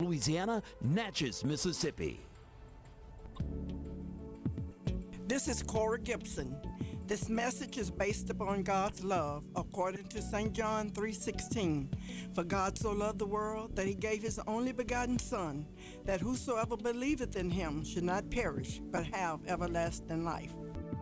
Louisiana, Natchez, Mississippi. This is Cora Gibson. This message is based upon God's love, according to St. John 3:16. For God so loved the world that he gave his only begotten Son, that whosoever believeth in him should not perish, but have everlasting life.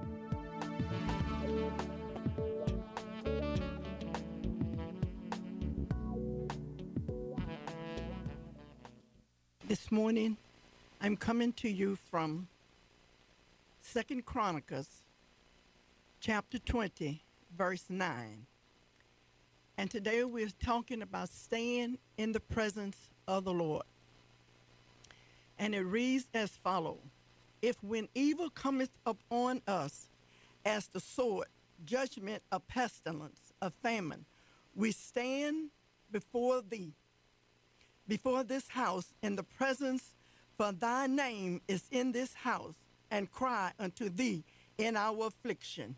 This morning, I'm coming to you from 2 Chronicles, chapter 20, verse 9. And today we're talking about staying in the presence of the Lord. And it reads as follows: If when evil cometh upon us as the sword, judgment, a pestilence, a famine, we stand before thee, before this house in the presence, for thy name is in this house, and cry unto thee in our affliction.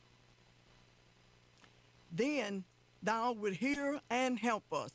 Then thou wilt hear and help us.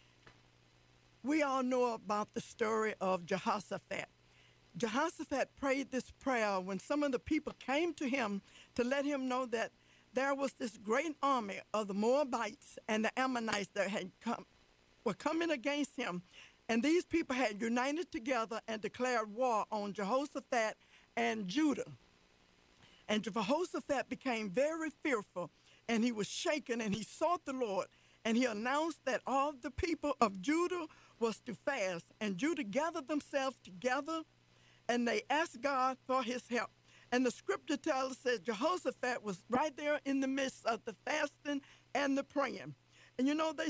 We all know about the story of Jehoshaphat. Jehoshaphat prayed this prayer when some of the people came to him to let him know that there was this great army of the Moabites and the Ammonites that were coming against him. And these people had united together and declared war on Jehoshaphat and Judah. And Jehoshaphat became very fearful, and he was shaken, and he sought the Lord. And he announced that all the people of Judah was to fast. And Judah gathered themselves together, and they asked God for his help. And the scripture tells us that Jehoshaphat was right there in the midst of the fasting and the praying. And you know, they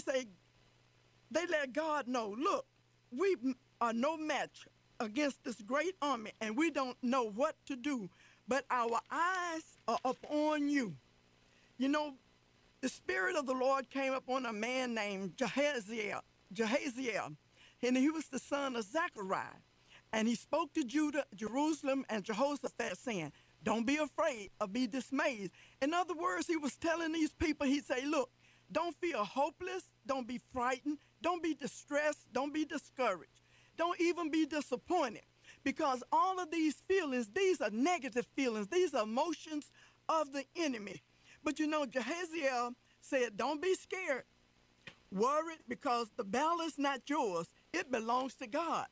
let God know, look, we are no match against this great army, and we don't know what to do, but our eyes are upon you. You know, the Spirit of the Lord came upon a man named Jahaziel, and he was the son of Zechariah. And he spoke to Judah, Jerusalem, and Jehoshaphat, saying, don't be afraid or be dismayed. In other words, he was telling these people, he'd say, look, don't feel hopeless, don't be frightened, don't be distressed, don't be discouraged, don't even be disappointed, because all of these feelings, these are negative feelings, these are emotions of the enemy. But you know, Jahaziel said, don't be scared, worried, because the battle is not yours, it belongs to God.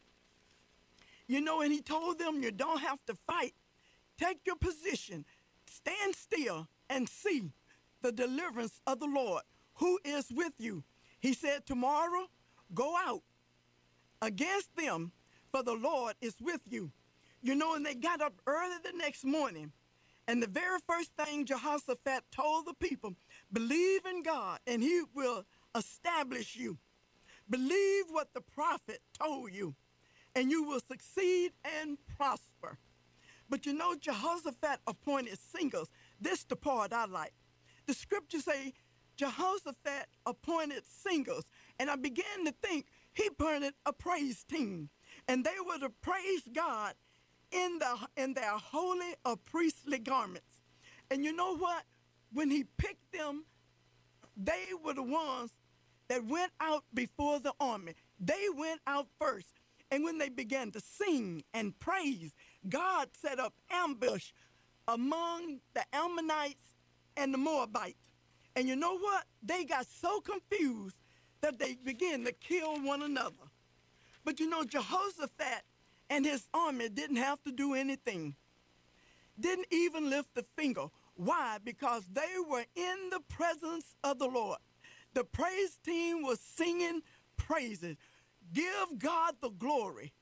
You know, and he told them, you don't have to fight. Take your position, stand still, and see the deliverance of the Lord, who is with you. He said, tomorrow, go out against them, for the Lord is with you. You know, and they got up early the next morning, and the very first thing Jehoshaphat told the people, believe in God, and he will establish you. Believe what the prophet told you, and you will succeed and prosper. But you know, Jehoshaphat appointed singers. This the part I like. The scriptures say Jehoshaphat appointed singers, and I began to think he appointed a praise team, and they were to praise God in their holy or priestly garments. And you know what? When he picked them, they were the ones that went out before the army. They went out first. And when they began to sing and praise, God set up ambush among the Ammonites and the Moabites. And you know what? They got so confused that they began to kill one another. But you know, Jehoshaphat and his army didn't have to do anything. Didn't even lift a finger. Why? Because they were in the presence of the Lord. The praise team was singing praises. Give God the glory,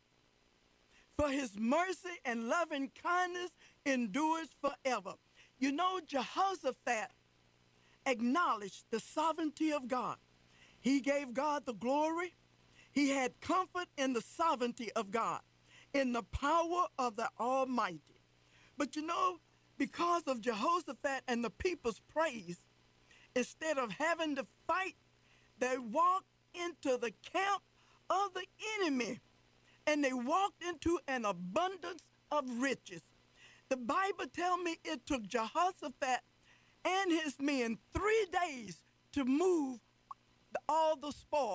for his mercy and loving kindness endures forever. You know, Jehoshaphat acknowledged the sovereignty of God. He gave God the glory. He had comfort in the sovereignty of God, in the power of the Almighty. But you know, because of Jehoshaphat and the people's praise, instead of having to fight, they walked into the camp of the enemy, and they walked into an abundance of riches. The Bible tells me it took Jehoshaphat and his men 3 days to move all the spoil,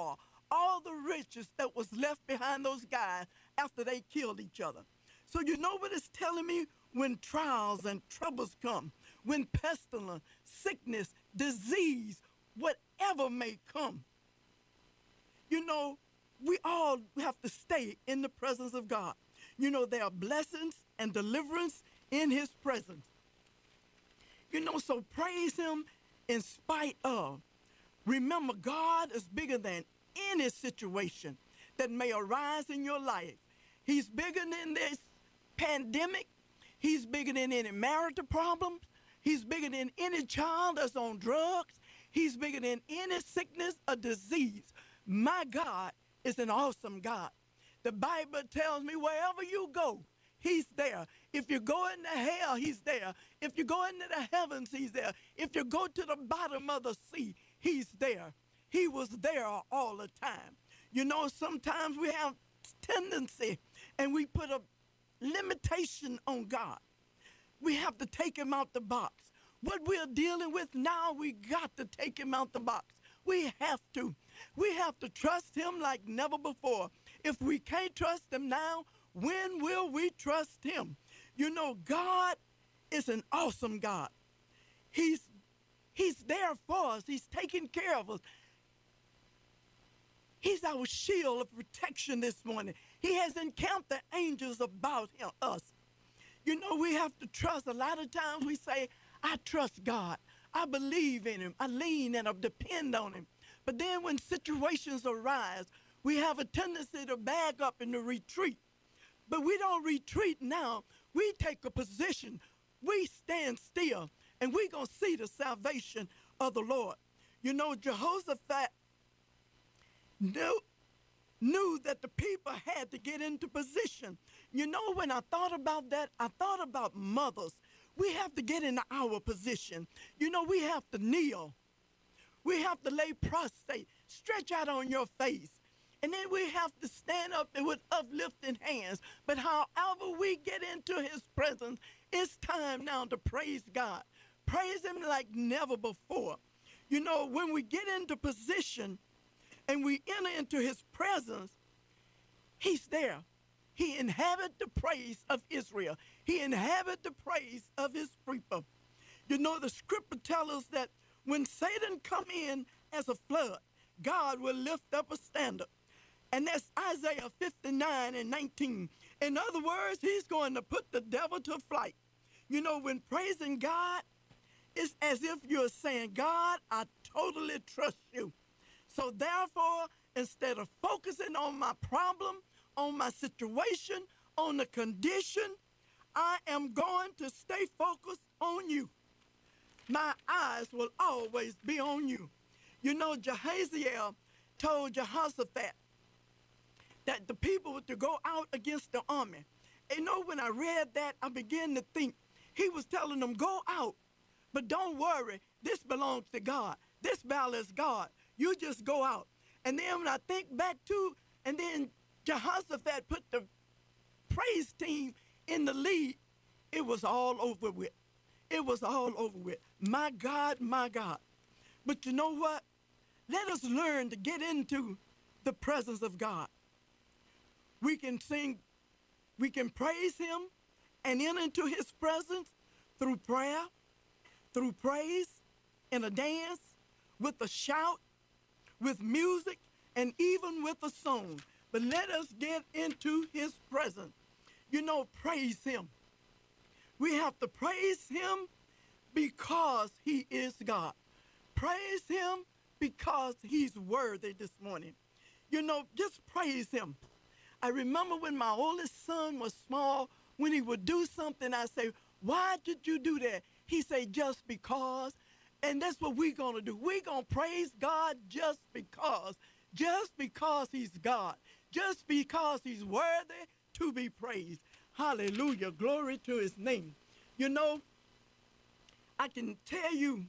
all the riches that was left behind those guys after they killed each other. So you know what it's telling me? When trials and troubles come, when pestilence, sickness, disease, whatever may come, you know, we all have to stay in the presence of God. You know, there are blessings and deliverance in his presence. You know, so praise him in spite of. Remember, God is bigger than any situation that may arise in your life. He's bigger than this pandemic. He's bigger than any marital problems. He's bigger than any child that's on drugs. He's bigger than any sickness or disease. My God is an awesome God. The Bible tells me wherever you go, he's there. If you go into hell, he's there. If you go into the heavens, he's there. If you go to the bottom of the sea, he's there. He was there all the time. You know, sometimes we have tendency and we put a limitation on God. We have to take him out the box. What we're dealing with now, we got to take him out the box. We have to. We have to trust him like never before. If we can't trust him now, when will we trust him? You know, God is an awesome God. He's there for us. He's taking care of us. He's our shield of protection this morning. He has encamped the angels about us. You know, we have to trust. A lot of times we say, I trust God. I believe in him. I lean and I depend on him. But then when situations arise, we have a tendency to back up and to retreat. But we don't retreat now. We take a position. We stand still, and we're going to see the salvation of the Lord. You know, Jehoshaphat knew that the people had to get into position. You know, when I thought about that, I thought about mothers. We have to get in our position. You know, we have to kneel. We have to lay prostrate, stretch out on your face. And then we have to stand up and with uplifted hands. But however we get into his presence, it's time now to praise God. Praise him like never before. You know, when we get into position and we enter into his presence, he's there. He inhabits the praise of Israel. He inhabits the praise of his people. You know, the scripture tells us that when Satan come in as a flood, God will lift up a standard. And that's Isaiah 59:19. In other words, he's going to put the devil to flight. You know, when praising God, it's as if you're saying, God, I totally trust you. So therefore, instead of focusing on my problem, on my situation, on the condition, I am going to stay focused on you. My eyes will always be on you. You know, Jehaziel told Jehoshaphat that the people were to go out against the army. And you know, when I read that, I began to think he was telling them, go out, but don't worry, this belongs to God. This battle is God. You just go out. And then when I think back to, and then Jehoshaphat put the praise team in the lead, it was all over with. It was all over with. My God, my God. But you know what? Let us learn to get into the presence of God. We can sing, we can praise him and enter into his presence through prayer, through praise, in a dance, with a shout, with music, and even with a song. But let us get into his presence. You know, praise him. We have to praise him because he is God. Praise him because he's worthy this morning. You know, just praise him. I remember when my oldest son was small, when he would do something, I say, why did you do that? He say, just because. And that's what we're going to do. We're going to praise God just because he's God, just because he's worthy to be praised. Hallelujah. Glory to his name. You know, I can't tell you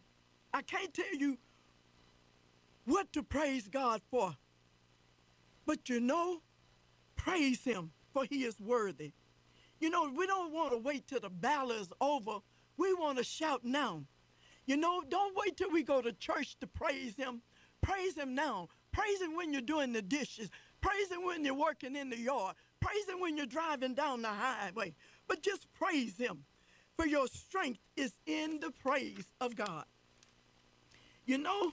what to praise God for. But you know, praise him, for he is worthy. You know, we don't want to wait till the battle is over. We want to shout now. You know, don't wait till we go to church to praise him. Praise him now. Praise him when you're doing the dishes. Praise him when you're working in the yard. Praise him when you're driving down the highway. But just praise him, for your strength is in the praise of God. You know,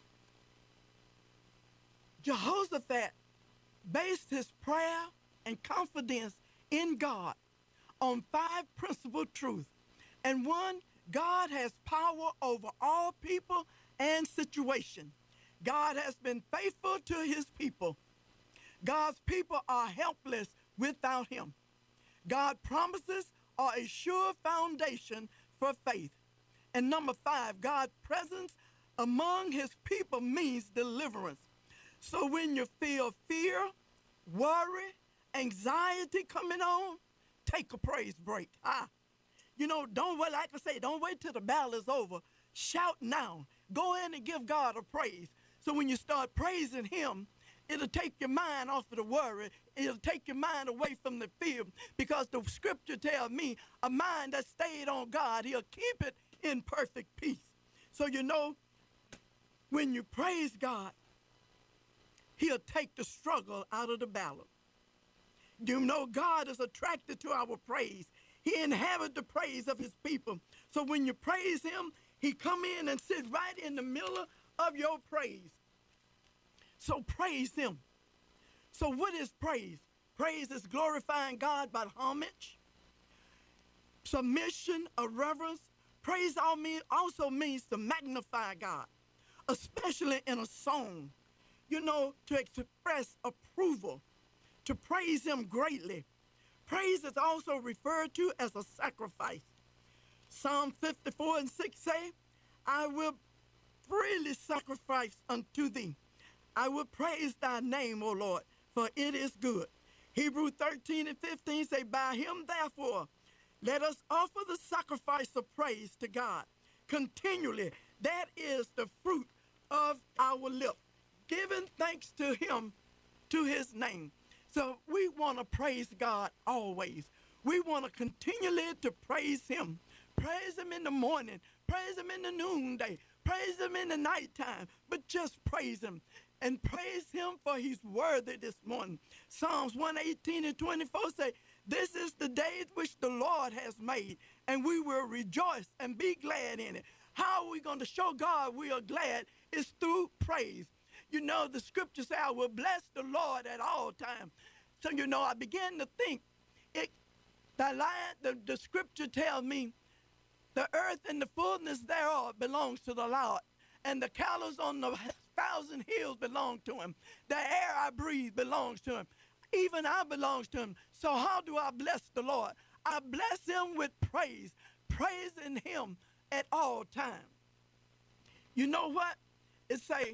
Jehoshaphat based his prayer and confidence in God on 5 principal truths. And one, God has power over all people and situations. God has been faithful to his people. God's people are helpless without him. God's promises are a sure foundation for faith. And number 5, God's presence among his people means deliverance. So when you feel fear, worry, anxiety coming on, take a praise break. You know, don't wait, like I say, don't wait till the battle is over. Shout now. Go in and give God a praise. So when you start praising him, it'll take your mind off of the worry. It'll take your mind away from the fear, because the scripture tells me a mind that stayed on God, he'll keep it in perfect peace. So you know, when you praise God, he'll take the struggle out of the battle. You know, God is attracted to our praise. He inhabits the praise of his people. So when you praise him, he come in and sit right in the middle of your praise. So praise him. So what is praise? Praise is glorifying God by homage, submission, or reverence. Praise also means to magnify God, especially in a song, you know, to express approval, to praise him greatly. Praise is also referred to as a sacrifice. Psalm 54:6 say, I will freely sacrifice unto thee. I will praise thy name, O Lord, for it is good. Hebrews 13:15 say, by him therefore, let us offer the sacrifice of praise to God continually. That is the fruit of our lips, giving thanks to him, to his name. So we want to praise God always. We want to continually to praise him. Praise him in the morning. Praise him in the noonday. Praise him in the nighttime. But just praise him. And praise him, for he's worthy this morning. Psalms 118:24 say, this is the day which the Lord has made, and we will rejoice and be glad in it. How are we going to show God we are glad? It's through praise. You know, the scripture says, I will bless the Lord at all times. So, you know, I began to think, the scripture tells me, the earth and the fullness thereof belongs to the Lord, and the cattle on the 1,000 hills belong to him. The air I breathe belongs to him. Even I belongs to him. So how do I bless the Lord? I bless him with praise, praising him at all times. You know what? It say,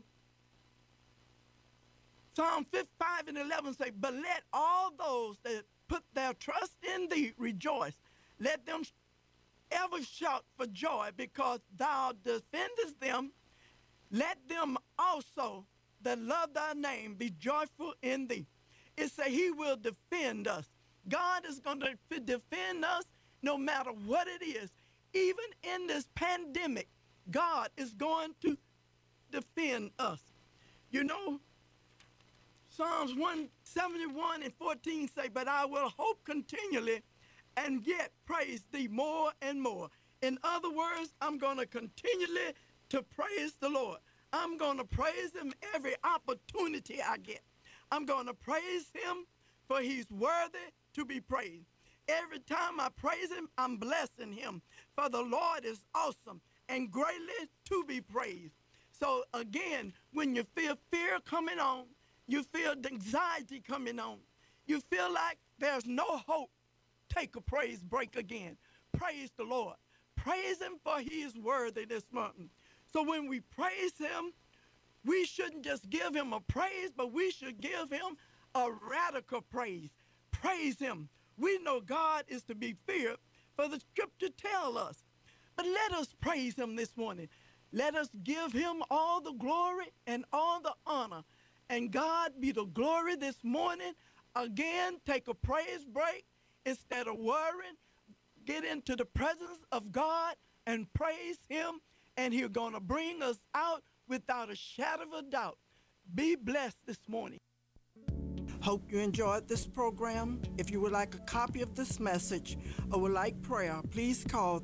Psalm 55:11 say, but let all those that put their trust in thee rejoice. Let them ever shout for joy, because thou defendest them. Let them also that love thy name be joyful in thee. It say he will defend us. God is going to defend us no matter what it is. Even in this pandemic, God is going to defend us. You know, Psalms 171:14 say, but I will hope continually and yet praise thee more and more. In other words, I'm going to continually to praise the Lord. I'm going to praise him every opportunity I get. I'm going to praise him, for he's worthy to be praised. Every time I praise him, I'm blessing him, for the Lord is awesome and greatly to be praised. So again, when you feel fear coming on, you feel anxiety coming on, you feel like there's no hope, take a praise break again. Praise the Lord. Praise him, for he is worthy this morning. So when we praise him, we shouldn't just give him a praise, but we should give him a radical praise. Praise him. We know God is to be feared, for the scripture tells us. But let us praise him this morning. Let us give him all the glory and all the honor. And God be the glory this morning. Again, take a praise break instead of worrying. Get into the presence of God and praise him, and he's going to bring us out without a shadow of a doubt. Be blessed this morning. Hope you enjoyed this program. If you would like a copy of this message or would like prayer, please call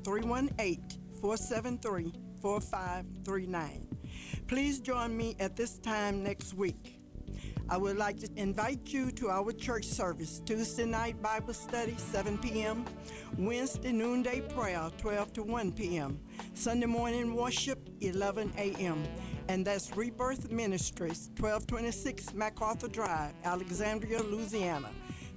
318-473-4539. Please join me at this time next week. I would like to invite you to our church service, Tuesday night Bible study, 7 p.m., Wednesday noonday prayer, 12 to 1 p.m., Sunday morning worship, 11 a.m., and that's Rebirth Ministries, 1226 MacArthur Drive, Alexandria, Louisiana,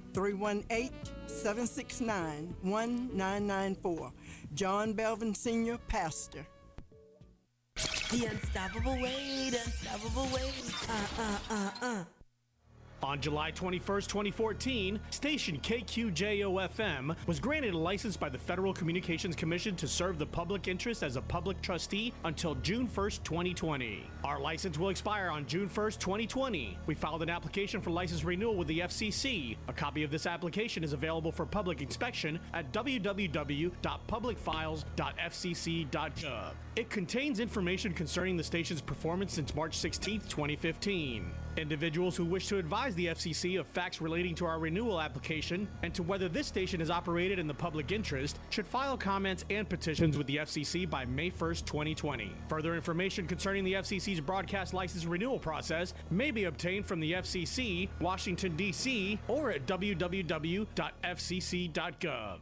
318-769-1994. John Belvin Sr., Pastor. The unstoppable weight, unstoppable weight. On July 21st, 2014, station KQJO-FM was granted a license by the Federal Communications Commission to serve the public interest as a public trustee until June 1st, 2020. Our license will expire on June 1st, 2020. We filed an application for license renewal with the FCC. A copy of this application is available for public inspection at www.publicfiles.fcc.gov. It contains information concerning the station's performance since March 16th, 2015. Individuals who wish to advise the FCC of facts relating to our renewal application and to whether this station is operated in the public interest should file comments and petitions with the FCC by May 1st, 2020. Further information concerning the FCC's broadcast license renewal process may be obtained from the FCC, Washington, D.C., or at www.fcc.gov.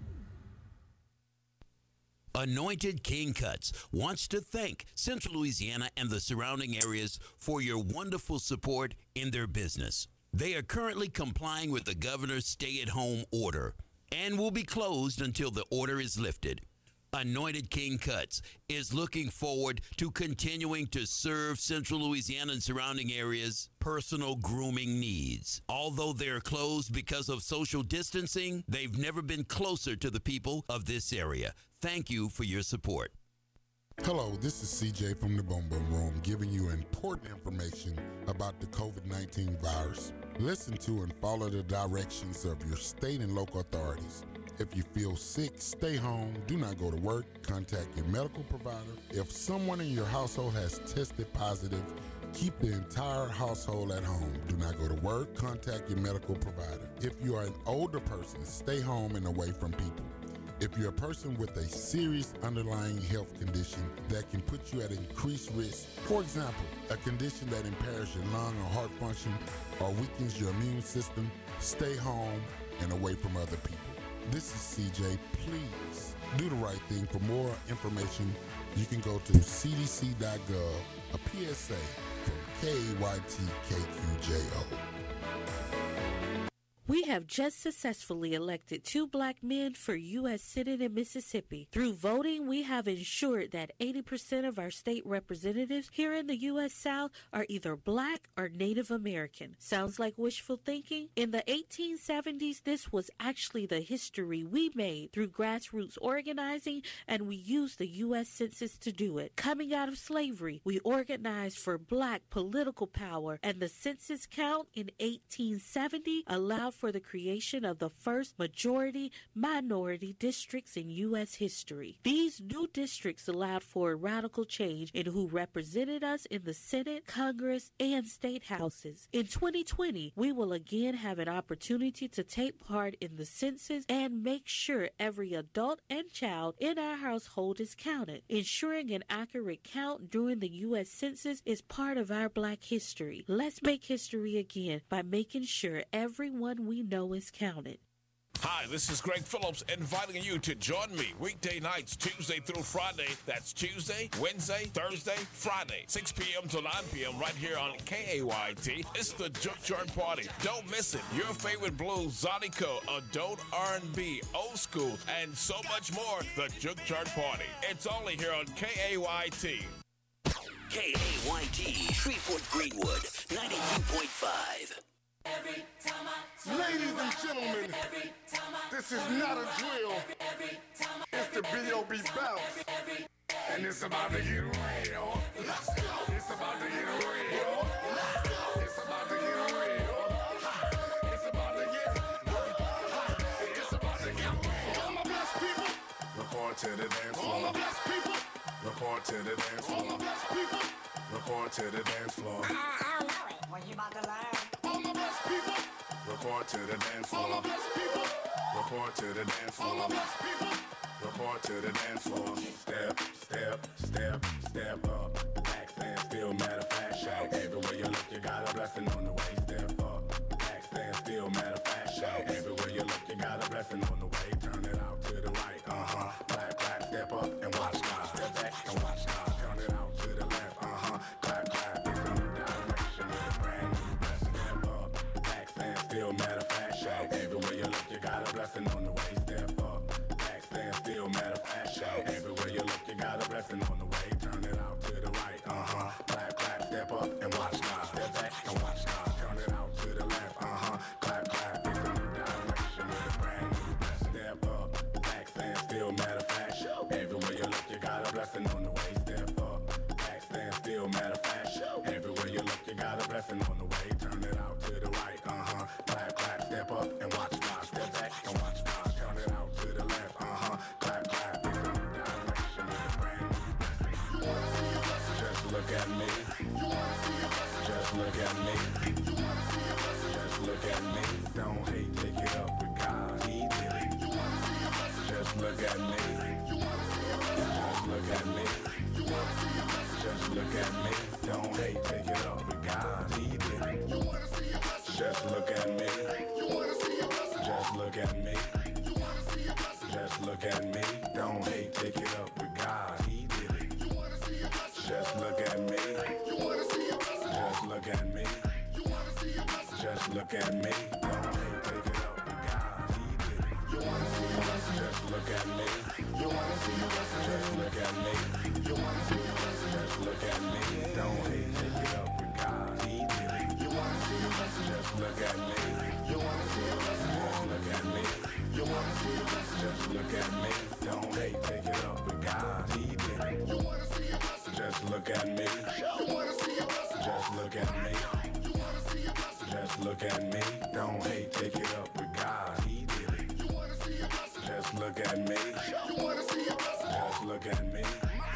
Anointed King Cuts wants to thank Central Louisiana and the surrounding areas for your wonderful support in their business. They are currently complying with the governor's stay-at-home order and will be closed until the order is lifted. Anointed King Cuts is looking forward to continuing to serve Central Louisiana and surrounding areas' personal grooming needs. Although they're closed because of social distancing, they've never been closer to the people of this area. Thank you for your support. Hello, this is CJ from the Boom Boom Room giving you important information about the COVID-19 virus. Listen to and follow the directions of your state and local authorities. If you feel sick, stay home, do not go to work, contact your medical provider. If someone in your household has tested positive, keep the entire household at home. Do not go to work, contact your medical provider. If you are an older person, stay home and away from people. If you're a person with a serious underlying health condition that can put you at increased risk, for example, a condition that impairs your lung or heart function or weakens your immune system, stay home and away from other people. This is CJ. Please do the right thing. For more information, you can go to cdc.gov, a PSA from KAYTKQJO. We have just successfully elected 2 black men for U.S. Senate in Mississippi. Through voting, we have ensured that 80% of our state representatives here in the U.S. South are either black or Native American. Sounds like wishful thinking? In the 1870s, this was actually the history we made through grassroots organizing, and we used the U.S. Census to do it. Coming out of slavery, we organized for black political power, and the census count in 1870 allowed for the creation of the first majority-minority districts in U.S. history. These new districts allowed for a radical change in who represented us in the Senate, Congress, and state houses. In 2020, we will again have an opportunity to take part in the census and make sure every adult and child in our household is counted. Ensuring an accurate count during the U.S. Census is part of our black history. Let's make history again by making sure everyone we know is counted. Hi, this is Greg Phillips inviting you to join me weekday nights, Tuesday through Friday. That's Tuesday, Wednesday, Thursday, Friday, 6 p.m. to 9 p.m. right here on KAYT. It's the Junkyard Party. Don't miss it. Your favorite blues, Zydeco, adult R&B, old school, and so much more. The Junkyard Party. It's only here on KAYT. KAYT, Shreveport Greenwood, 92.5. Ladies and gentlemen, this is not a drill. It's the B.O.B. bounce. And it's about to get real. Let's go. It's about to get real. It's about to get real. It's about to get It's about to get real. All my blessed people. Report to the dance floor. All my blessed people. Report to the dance floor. All my blessed people. Report to the dance floor. I don't know it. What you about to learn? All my best people. Report to the dance floor. All my best people. Report to the dance floor. All my best people. Report to the dance floor. Step, step, step, step up. Back stand still, matter of fact, shout. Everywhere you look, you got a blessing on the way. Step up. Back stand still, matter of fact, shout. Everywhere you look, you got a blessing on the way. Turn it out to the right. Clap, clap, step up and watch God. Step back and watch God. Turn it out to the left. Clap, clap. It's a new direction with a brand new blessing. Step up. Back stand still, matter of fact, shout. Everywhere you look, you got a blessing on the way. Step up. Back stand still, matter of fact, shout. Everywhere you look, you got a blessing on the way. Turn it out to the right. Clap, clap, step up and watch God. Step back and watch God. Turn it out to the left. Clap, clap. It's a new direction with a brand new blessing. Step up. Back stand still, matter of fact, shout. Everywhere you look, you got a blessing on the way. Step up. Back stand still, matter of fact, shout. Everywhere you look, you got a blessing on the way. Turn it out to the right. Clap, clap, step up and watch God. Step back and watch God. Turn it out to the left. Clap, clap. It's a new direction with a brand new blessing. Just look at me. Just look at me. Just look at me. Don't hate, take it up with God. He did it. Just look at me. Just look at me. Just look at me. Don't hate, take it up with God. He did it. Just look at me. Just look at me. Just look at me. Don't hate, take it up with God. He did it. Just look at me. Just look at me. Just look at me. Don't hate, take it up with God. He did it. Just look at me. Just look at me. Just look at me. Don't hate, take it up with God. He did it. Just look at me. Just look at me. Just look at me. Don't hate, take it up with God. He did it. Just look at me. Just look at me. Just look at me. Don't hate, take it up with God. He did it. Just look at me. Just look at me.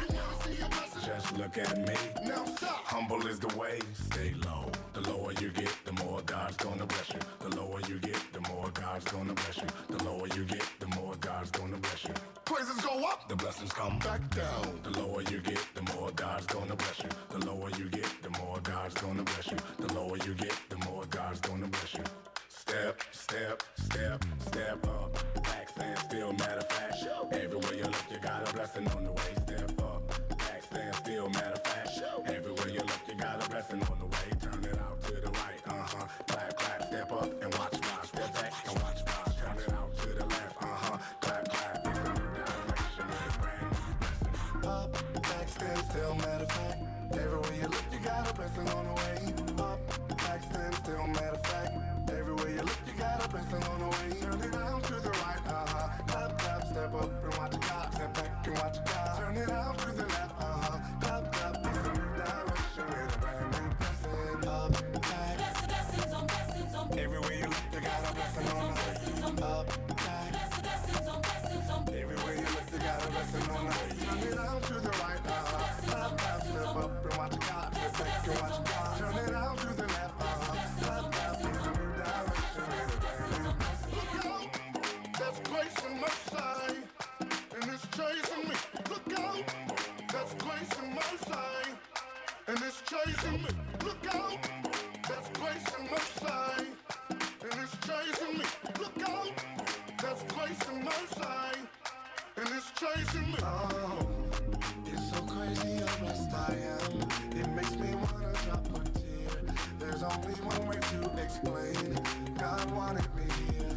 Just look at me. Now stop. Humble is the way. Stay low. The lower you get, the more God's gonna bless you. The lower you get, the more God's gonna bless you. The lower you get, the more God's gonna bless you. Praises go up, the blessings come back down. The lower you get, the more God's gonna bless you. The lower you get, the more God's gonna bless you. The lower you get, the more God's gonna bless you. Step, step, step, step up. Back stand still, matter of fact. Everywhere you look, you got a blessing on the way. Step up. Back stand still, matter of fact. Everywhere you look, you got a blessing on the way. Turn it out to the right. Clap, clap, step up and watch God. Step back and watch God. Turn it out to the left. Clap, clap. It's a new direction with a brand new blessing. Up, back stand still, matter of fact. Everywhere you look, you got a blessing on the way. Up, back stand still, matter of fact. Everywhere you look, you got a blessing on the way. Turn it out to the right. Clap, clap, step up and watch God. Step back and watch God. Turn it out to the left. Clap, clap. It's a new direction with a brand new blessing. Up, back. Blessings on blessings on. Everywhere you look, you got a blessing on the way. Up, back. Blessings on blessings on. Everywhere you look, you got a blessing on the way. Turn it out to the right. Clap, clap, step up and watch God. Step back and watch God. Turn it out to the left. Clap, clap. It's a new direction with a brand new blessing. Look out, that's grace and mercy, and it's chasing me. Look out, that's grace and mercy, and it's chasing me. Look out, that's grace and mercy, and it's chasing me. Look out, that's grace and mercy, and it's chasing me. Oh, it's so crazy how blessed I am. It makes me wanna drop a tear. There's only one way to explain. God wanted me here.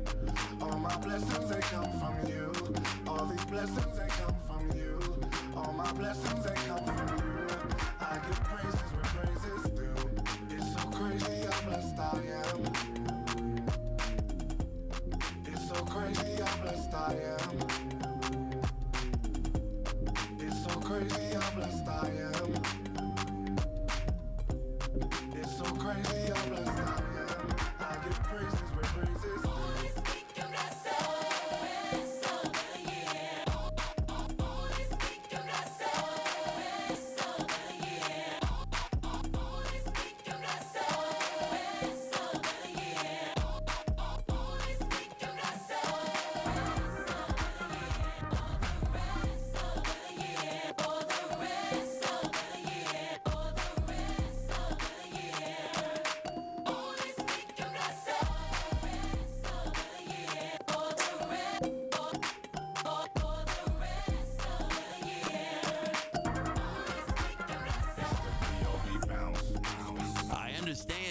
All my blessings, they come from you. All these blessings, they come from you. All my blessings, they come from you. I give praises where praises due. It's so crazy how blessed I am. It's so crazy how blessed I am. It's so crazy how blessed I am. It's so crazy how blessed I am. I give praises where praises due.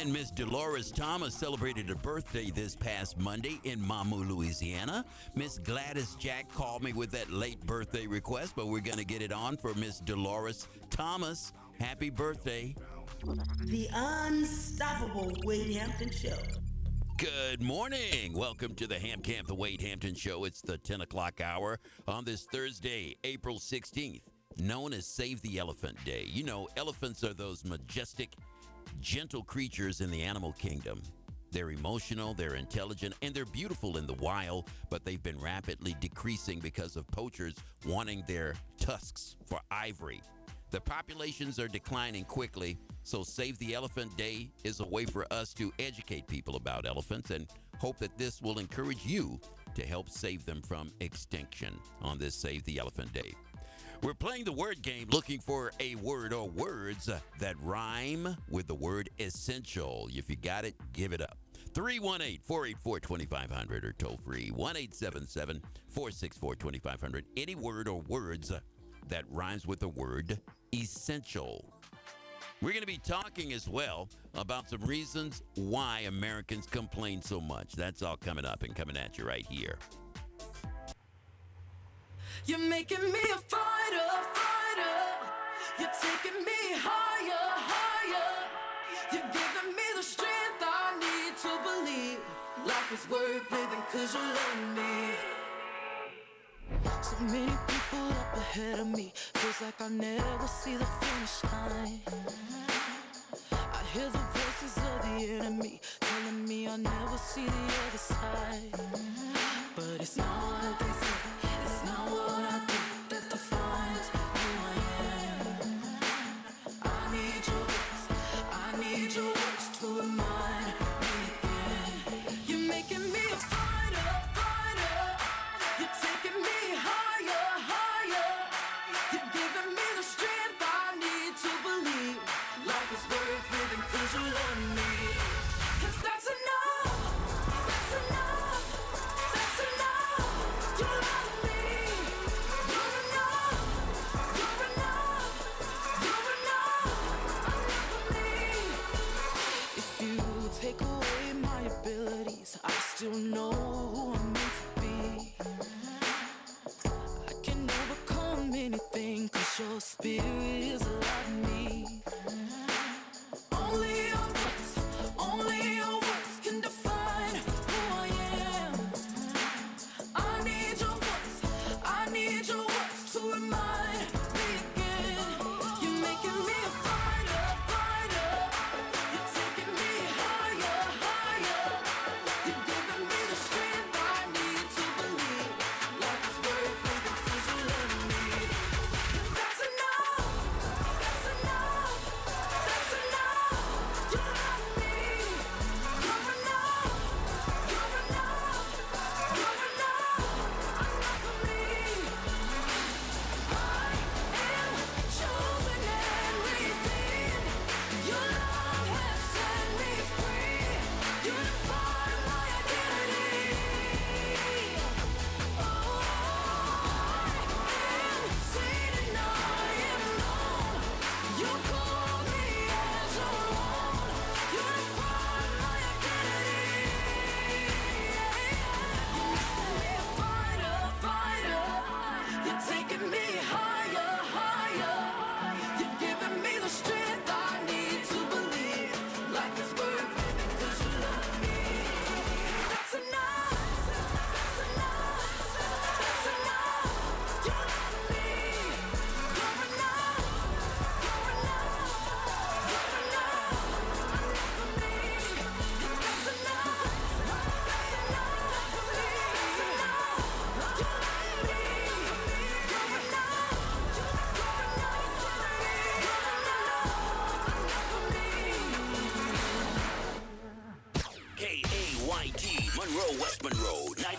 And Miss Dolores Thomas celebrated her birthday this past Monday in Mamou, Louisiana. Miss Gladys Jack called me with that late birthday request, but we're going to get it on for Miss Dolores Thomas. Happy birthday. The Unstoppable Wade Hampton Show. Good morning. Welcome to the Ham Camp, the Wade Hampton Show. It's the 10 o'clock hour on this Thursday, April 16th, known as Save the Elephant Day. You know, elephants are those majestic, gentle creatures in the animal kingdom. They're emotional, they're intelligent, and they're beautiful in the wild, but they've been rapidly decreasing because of poachers wanting their tusks for ivory. The populations are declining quickly, so Save the Elephant Day is a way for us to educate people about elephants and hope that this will encourage you to help save them from extinction on this Save the Elephant Day. We're playing the word game, looking for a word or words that rhyme with the word essential. If you got it, give it up. 318-484-2500 or toll free 1-877-464-2500. Any word or words that rhymes with the word essential. We're going to be talking as well about some reasons why Americans complain so much. That's all coming up and coming at you right here. You're making me a fighter, fighter. You're taking me higher, higher. You're giving me the strength I need to believe life is worth living 'cause you love me. So many people up ahead of me, feels like I'll never see the finish line. I hear the voices of the enemy telling me I'll never see the other side.